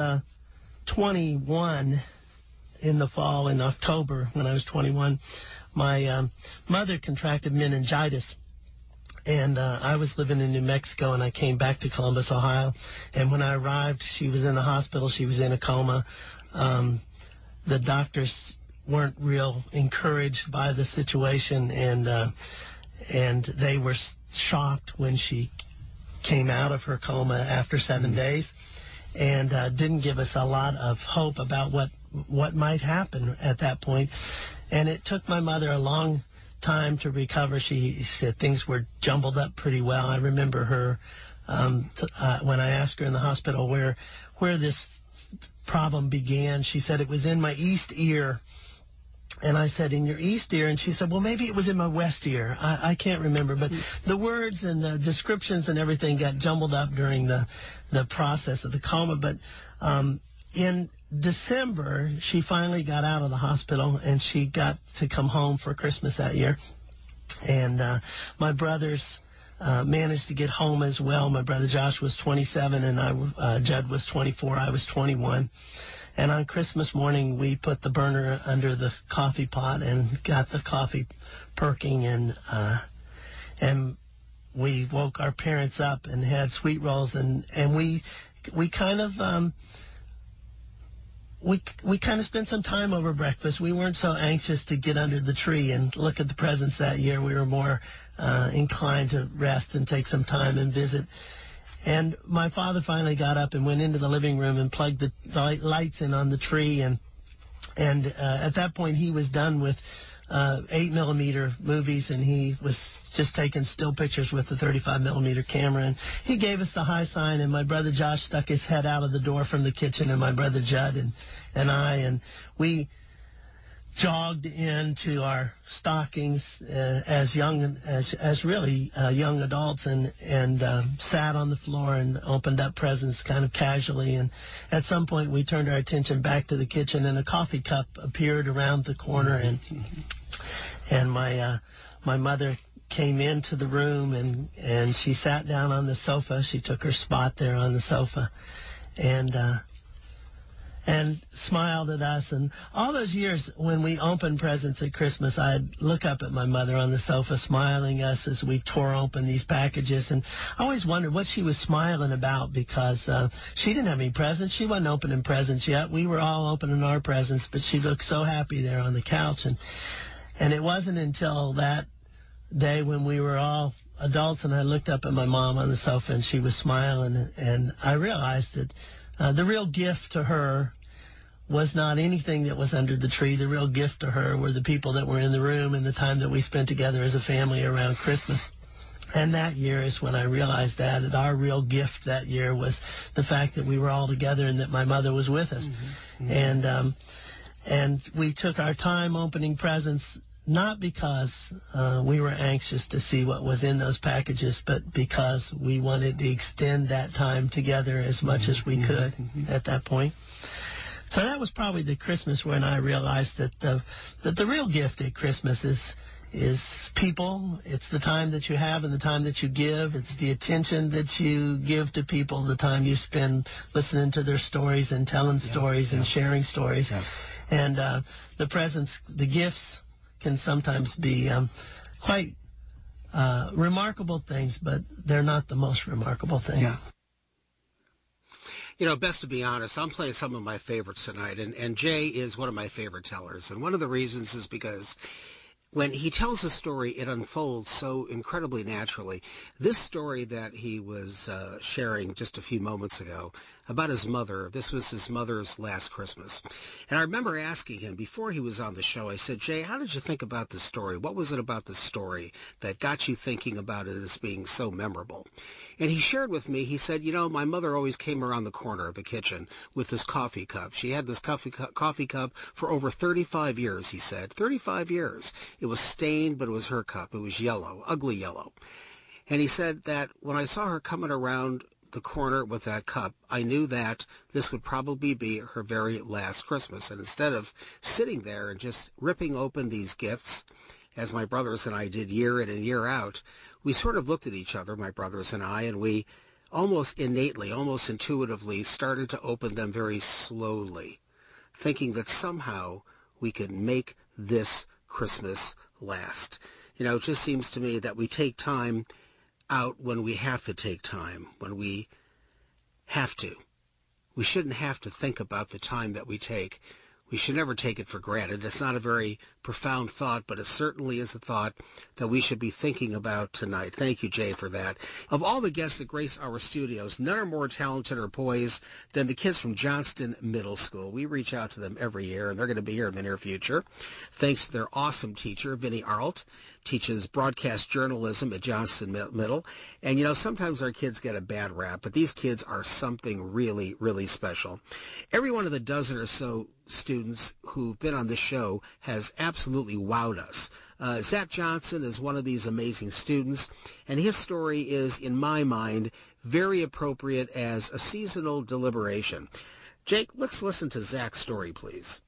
[SPEAKER 8] 21 in the fall, in October, when I was 21, my mother contracted meningitis. And I was living in New Mexico, and I came back to Columbus, Ohio. And when I arrived, she was in the hospital. She was in a coma. The doctors weren't real encouraged by the situation, and they were shocked when she came out of her coma after 7 days, and didn't give us a lot of hope about what might happen at that point. And it took my mother a long time to recover. She said things were jumbled up pretty well. I remember her when I asked her in the hospital where this problem began. She said it was in my east ear. And I said, in your east ear? And she said, well, maybe it was in my west ear. I can't remember. But the words and the descriptions and everything got jumbled up during the process of the coma. But in December, she finally got out of the hospital, and she got to come home for Christmas that year. And my brothers managed to get home as well. My brother Josh was 27, and Judd was 24. I was 21. And on Christmas morning, we put the burner under the coffee pot and got the coffee perking, and we woke our parents up and had sweet rolls, and we kind of we kind of spent some time over breakfast. We weren't so anxious to get under the tree and look at the presents that year. We were more inclined to rest and take some time and visit. And my father finally got up and went into the living room and plugged the lights in on the tree. And at that point, he was done with 8mm movies, and he was just taking still pictures with the 35mm camera. And he gave us the high sign, and my brother Josh stuck his head out of the door from the kitchen, and my brother Judd and we jogged into our stockings as really young adults, and sat on the floor and opened up presents kind of casually. And at some point we turned our attention back to the kitchen, and a coffee cup appeared around the corner, and my mother came into the room, and she sat down on the sofa. She took her spot there on the sofa, and smiled at us. And all those years when we opened presents at Christmas, I'd look up at my mother on the sofa smiling at us as we tore open these packages. And I always wondered what she was smiling about, because she didn't have any presents. She wasn't opening presents yet. We were all opening our presents, but she looked so happy there on the couch. And it wasn't until that day when we were all adults and I looked up at my mom on the sofa and she was smiling, and I realized that the real gift to her was not anything that was under the tree. The real gift to her were the people that were in the room and the time that we spent together as a family around Christmas. And that year is when I realized that our real gift that year was the fact that we were all together and that my mother was with us. Mm-hmm. And we took our time opening presents, not because we were anxious to see what was in those packages, but because we wanted to extend that time together as much as we could at that point. So that was probably the Christmas when I realized that the real gift at Christmas is people. It's the time that you have and the time that you give. It's the attention that you give to people, the time you spend listening to their stories and telling stories and sharing stories. Yes. And the presents, the gifts, can sometimes be quite remarkable things, but they're not the most remarkable thing.
[SPEAKER 7] Yeah. You know, best to be honest, I'm playing some of my favorites tonight, and Jay is one of my favorite tellers. And one of the reasons is because when he tells a story, it unfolds so incredibly naturally. This story that he was sharing just a few moments ago about his mother, this was his mother's last Christmas. And I remember asking him before he was on the show, I said, Jay, how did you think about this story? What was it about this story that got you thinking about it as being so memorable? And he shared with me, he said, you know, my mother always came around the corner of the kitchen with this coffee cup. She had this coffee cup for over 35 years, he said. 35 years. It was stained, but it was her cup. It was yellow, ugly yellow. And he said that when I saw her coming around the corner with that cup, I knew that this would probably be her very last Christmas. And instead of sitting there and just ripping open these gifts, as my brothers and I did year in and year out, we sort of looked at each other, my brothers and I, and we almost innately, almost intuitively started to open them very slowly, thinking that somehow we could make this Christmas last. You know, it just seems to me that we take time out when we have to take time, when we have to. We shouldn't have to think about the time that we take. We should never take it for granted. It's not a very profound thought, but it certainly is a thought that we should be thinking about tonight. Thank you, Jay, for that. Of all the guests that grace our studios, none are more talented or poised than the kids from Johnston Middle School. We reach out to them every year, and they're going to be here in the near future. Thanks to their awesome teacher, Vinnie Arlt, teaches broadcast journalism at Johnston Middle. And, you know, sometimes our kids get a bad rap, but these kids are something really, really special. Every one of the dozen or so students who've been on this show has absolutely wowed us. Zach Johnson is one of these amazing students, and his story is, in my mind, very appropriate as a seasonal deliberation. Jake, let's listen to Zach's story, please.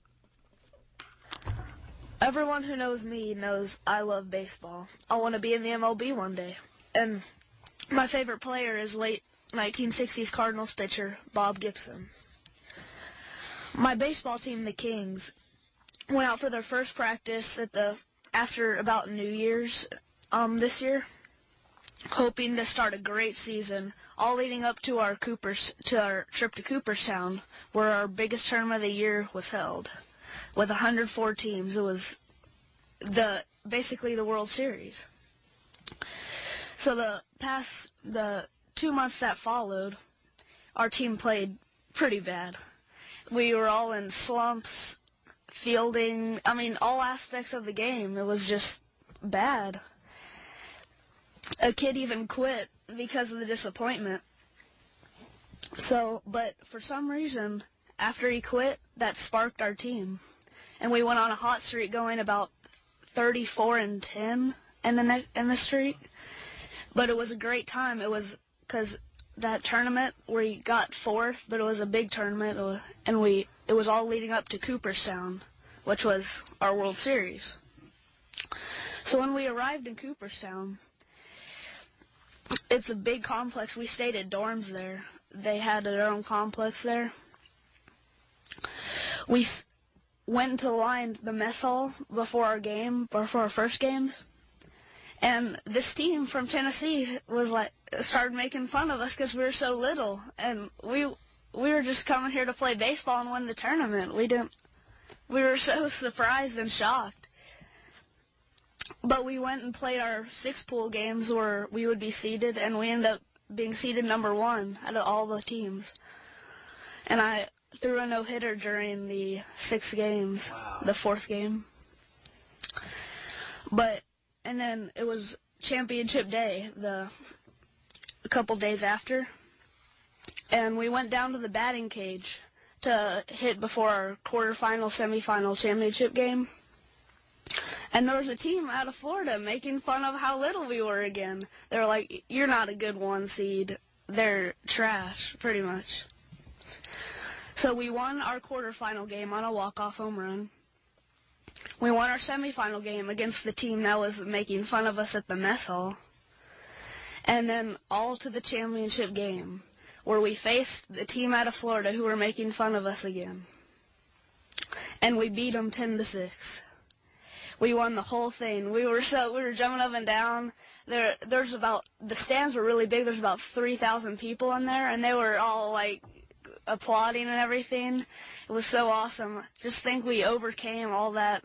[SPEAKER 9] Everyone who knows me knows I love baseball. I want to be in the MLB one day. And my favorite player is late 1960s Cardinals pitcher Bob Gibson. My baseball team, the Kings, went out for their first practice after about New Year's this year, hoping to start a great season, all leading up to our trip to Cooperstown, where our biggest tournament of the year was held. With 104 teams, it was basically the World Series. So the 2 months that followed, our team played pretty bad. We were all in slumps, fielding, all aspects of the game. It was just bad. A kid even quit because of the disappointment. But for some reason, after he quit, that sparked our team. And we went on a hot streak going about 34-10 in the streak. But it was a great time. It was because that tournament we got fourth, but it was a big tournament, and it was all leading up to Cooperstown, which was our World Series. So when we arrived in Cooperstown, it's a big complex. We stayed at dorms there. They had their own complex there. We went into the mess hall before our first games, and this team from Tennessee started making fun of us because we were so little, and we were just coming here to play baseball and win the tournament. We were so surprised and shocked. But we went and played our 6-pool games where we would be seeded, and we ended up being seeded number 1 out of all the teams. And I threw a no-hitter during the 6 games, wow. The 4th game. And then it was championship day, a couple days after, and we went down to the batting cage to hit before our quarterfinal, semifinal championship game. And there was a team out of Florida making fun of how little we were again. They were like, "You're not a good 1 seed. They're trash," pretty much. So we won our quarterfinal game on a walk-off home run. We won our semifinal game against the team that was making fun of us at the mess hall. And then all to the championship game, where we faced the team out of Florida who were making fun of us again. And we beat them 10-6. we won the whole thing. We were jumping up and down. The stands were really big. There's about 3,000 people in there, and they were all like applauding and everything. It was so awesome. Just think we overcame all that.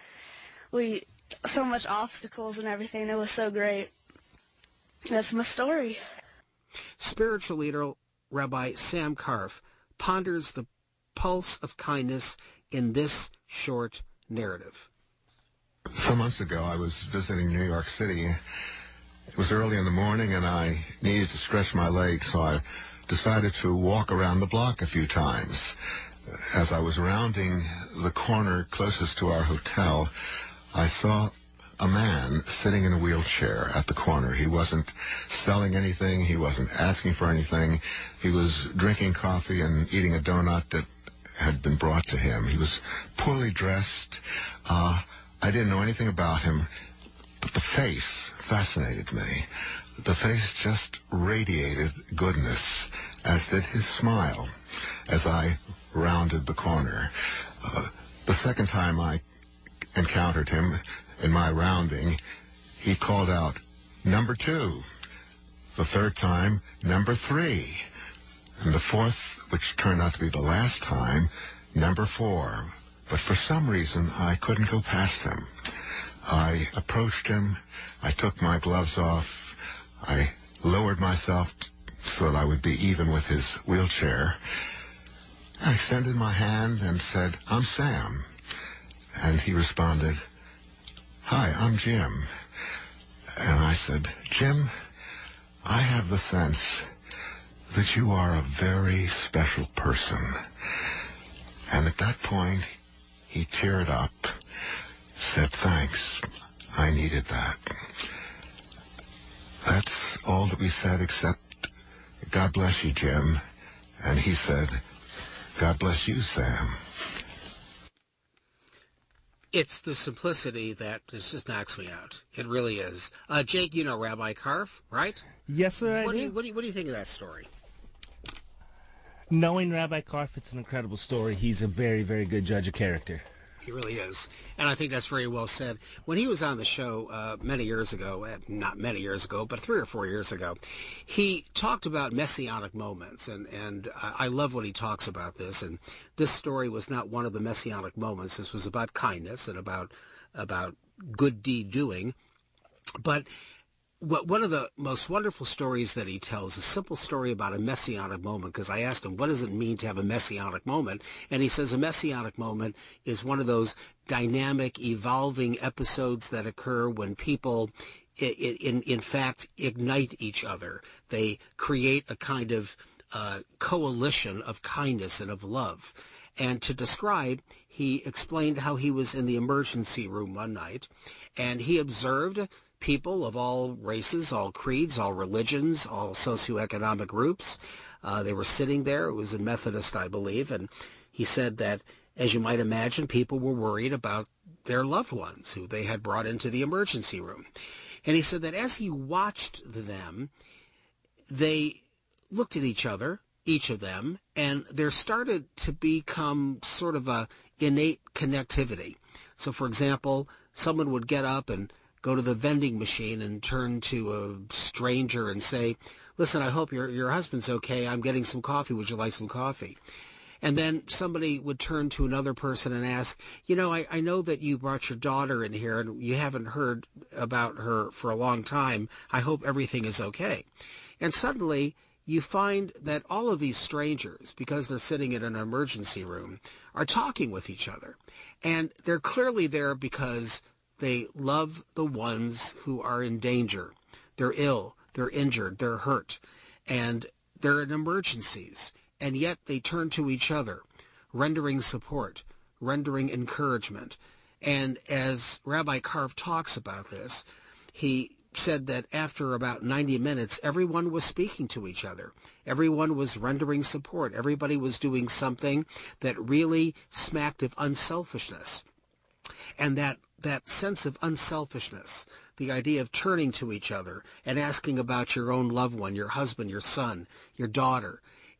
[SPEAKER 9] So much obstacles and everything. It was so great. That's my story.
[SPEAKER 7] Spiritual leader Rabbi Sam Karf ponders the pulse of kindness in this short narrative.
[SPEAKER 10] Some months ago, I was visiting New York City. It was early in the morning, and I needed to stretch my legs, so I decided to walk around the block a few times. As I was rounding the corner closest to our hotel, I saw a man sitting in a wheelchair at the corner. He wasn't selling anything. He wasn't asking for anything. He was drinking coffee and eating a donut that had been brought to him. He was poorly dressed. I didn't know anything about him, but the face fascinated me. The face just radiated goodness, as did his smile as I rounded the corner. The second time I encountered him in my rounding, he called out, "Number 2. The third time, "Number 3. And the fourth, which turned out to be the last time, "Number 4. But for some reason, I couldn't go past him. I approached him. I took my gloves off. I lowered myself so that I would be even with his wheelchair. I extended my hand and said, "I'm Sam." And he responded, "Hi, I'm Jim." And I said, "Jim, I have the sense that you are a very special person." And at that point, he teared up, said, "Thanks, I needed that." That's all that we said, except, "God bless you, Jim." And he said, "God bless you, Sam."
[SPEAKER 7] It's the simplicity that just knocks me out. It really is. Jake, you know Rabbi Karf, right?
[SPEAKER 11] Yes, sir,
[SPEAKER 7] What do you think of that story?
[SPEAKER 11] Knowing Rabbi Karf, it's an incredible story. He's a very, very good judge of character.
[SPEAKER 7] He really is. And I think that's very well said. When he was on the show many years ago, not many years ago, but 3 or 4 years ago, he talked about messianic moments. And I love when he talks about this. And this story was not one of the messianic moments. This was about kindness and about good deed doing. But one of the most wonderful stories that he tells, a simple story about a messianic moment, because I asked him, what does it mean to have a messianic moment? And he says a messianic moment is one of those dynamic, evolving episodes that occur when people, in fact, ignite each other. They create a kind of coalition of kindness and of love. And to describe, he explained how he was in the emergency room one night, and he observed people of all races, all creeds, all religions, all socioeconomic groups. They were sitting there. It was a Methodist, I believe. And he said that, as you might imagine, people were worried about their loved ones who they had brought into the emergency room. And he said that as he watched them, they looked at each other, each of them, and there started to become sort of a innate connectivity. So, for example, someone would get up and go to the vending machine and turn to a stranger and say, "Listen, I hope your husband's okay. I'm getting some coffee. Would you like some coffee?" And then somebody would turn to another person and ask, I know that you brought your daughter in here and you haven't heard about her for a long time. I hope everything is okay. And suddenly you find that all of these strangers, because they're sitting in an emergency room, are talking with each other. And they're clearly there because they love the ones who are in danger. They're ill, they're injured, they're hurt, and they're in emergencies. And yet they turn to each other, rendering support, rendering encouragement. And as Rabbi Karf talks about this, he said that after about 90 minutes, everyone was speaking to each other. Everyone was rendering support. Everybody was doing something that really smacked of unselfishness. And that sense of unselfishness, the idea of turning to each other and asking about your own loved one, your husband, your son, your daughter,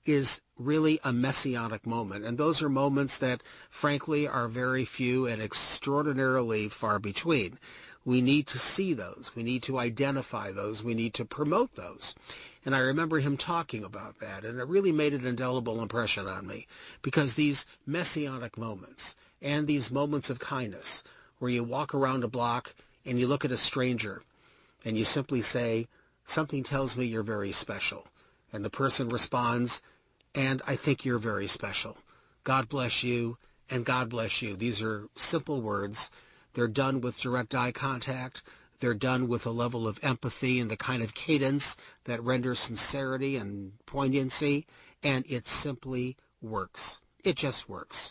[SPEAKER 7] is really a messianic moment. And those are moments that, frankly, are very few and extraordinarily far between. We need to see those. We need to identify those. We need to promote those. And I remember him talking about that, and it really made an indelible impression on me, because these messianic moments and these moments of kindness where you walk around a block and you look at a stranger and you simply say, "Something tells me you're very special." And the person responds, "And I think you're very special. God bless you, and God bless you." These are simple words. They're done with direct eye contact. They're done with a level of empathy and the kind of cadence that renders sincerity and poignancy. And it simply works. It just works.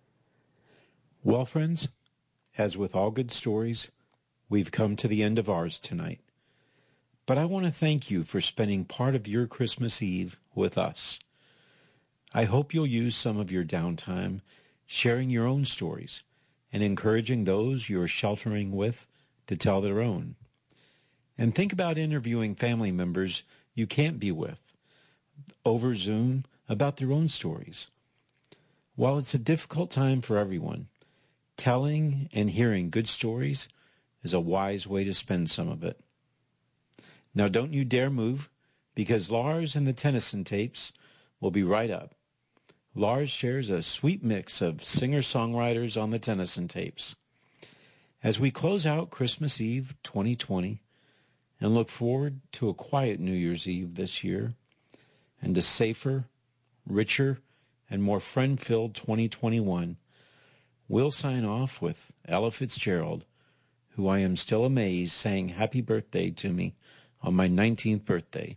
[SPEAKER 4] Well, friends, as with all good stories, we've come to the end of ours tonight. But I want to thank you for spending part of your Christmas Eve with us. I hope you'll use some of your downtime sharing your own stories and encouraging those you're sheltering with to tell their own. And think about interviewing family members you can't be with over Zoom about their own stories. While it's a difficult time for everyone, telling and hearing good stories is a wise way to spend some of it. Now don't you dare move, because Lars and the Tennyson tapes will be right up. Lars shares a sweet mix of singer-songwriters on the Tennyson tapes. As we close out Christmas Eve 2020 and look forward to a quiet New Year's Eve this year and a safer, richer, and more friend-filled 2021, we'll sign off with Ella Fitzgerald, who I am still amazed sang happy birthday to me on my 19th birthday.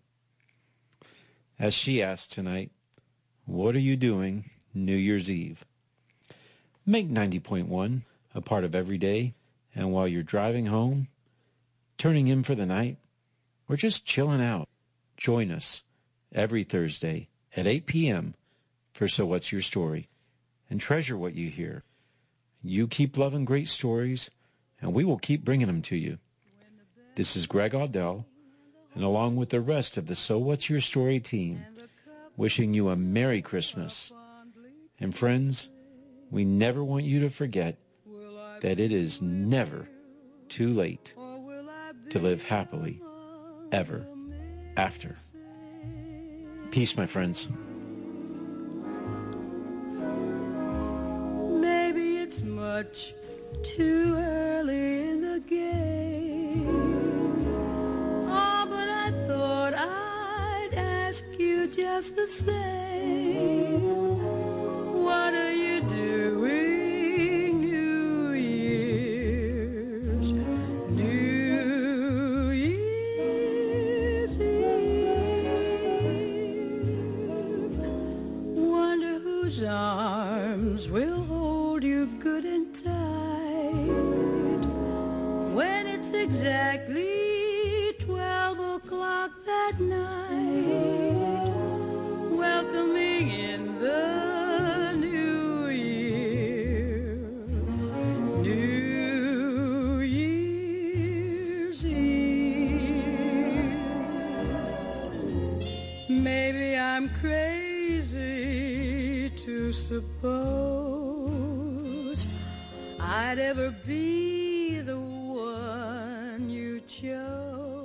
[SPEAKER 4] As she asked tonight, what are you doing New Year's Eve? Make 90.1 a part of every day, and while you're driving home, turning in for the night, or just chilling out, join us every Thursday at 8 p.m. for So What's Your Story, and treasure what you hear. You keep loving great stories, and we will keep bringing them to you. This is Greg Audell, and along with the rest of the So What's Your Story team, wishing you a Merry Christmas. And friends, we never want you to forget that it is never too late to live happily ever after. Peace, my friends.
[SPEAKER 12] Maybe it's much too early in the game. Oh, but I thought I'd ask you just the same. What are you doing New Year's? New Year's Eve. Wonder whose arms will hold you good and tight when it's exactly 12 o'clock that night, welcoming in the new year, New Year's Eve. Maybe I'm crazy to suppose I'd ever be the one you chose.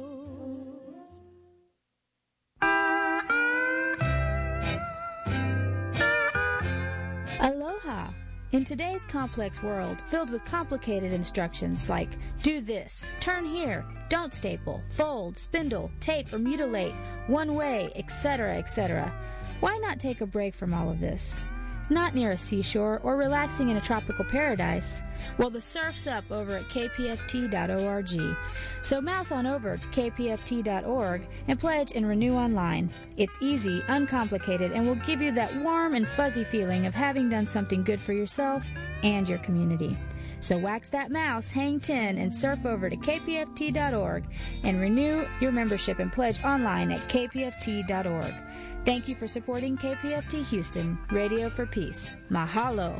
[SPEAKER 13] Aloha! In today's complex world, filled with complicated instructions like do this, turn here, don't staple, fold, spindle, tape, or mutilate, one way, etc., etc., why not take a break from all of this? Not near a seashore or relaxing in a tropical paradise? Well, the surf's up over at kpft.org. So mouse on over to kpft.org and pledge and renew online. It's easy, uncomplicated, and will give you that warm and fuzzy feeling of having done something good for yourself and your community. So wax that mouse, hang 10, and surf over to kpft.org and renew your membership and pledge online at kpft.org. Thank you for supporting KPFT Houston, Radio for Peace. Mahalo.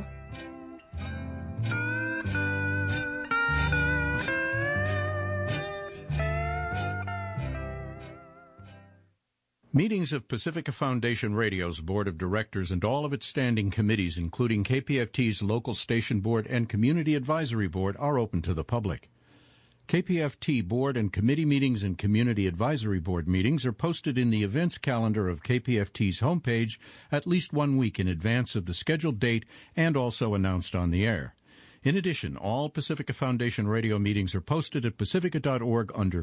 [SPEAKER 14] Meetings of Pacifica Foundation Radio's Board of Directors and all of its standing committees, including KPFT's Local Station Board and Community Advisory Board, are open to the public. KPFT Board and Committee meetings and Community Advisory Board meetings are posted in the events calendar of KPFT's homepage at least 1 week in advance of the scheduled date and also announced on the air. In addition, all Pacifica Foundation Radio meetings are posted at pacifica.org under